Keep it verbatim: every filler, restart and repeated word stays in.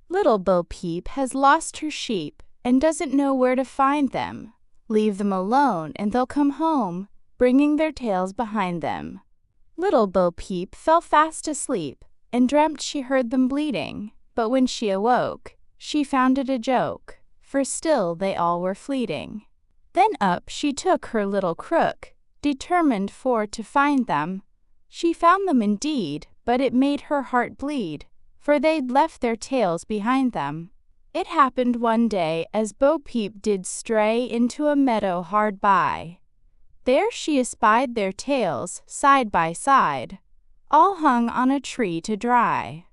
Little Bo Peep has lost her sheep and doesn't know where to find them. Leave them alone and they'll come home, bringing their tails behind them. Little Bo Peep fell fast asleep and dreamt she heard them bleating, but when she awoke, she found it a joke, for still they all were fleeting. Then up she took her little crook, determined for to find them. She found them indeed, but it made her heart bleed, for they'd left their tails behind them. It happened one day as Bo Peep did stray into a meadow hard by. There she espied their tails, side by side, all hung on a tree to dry.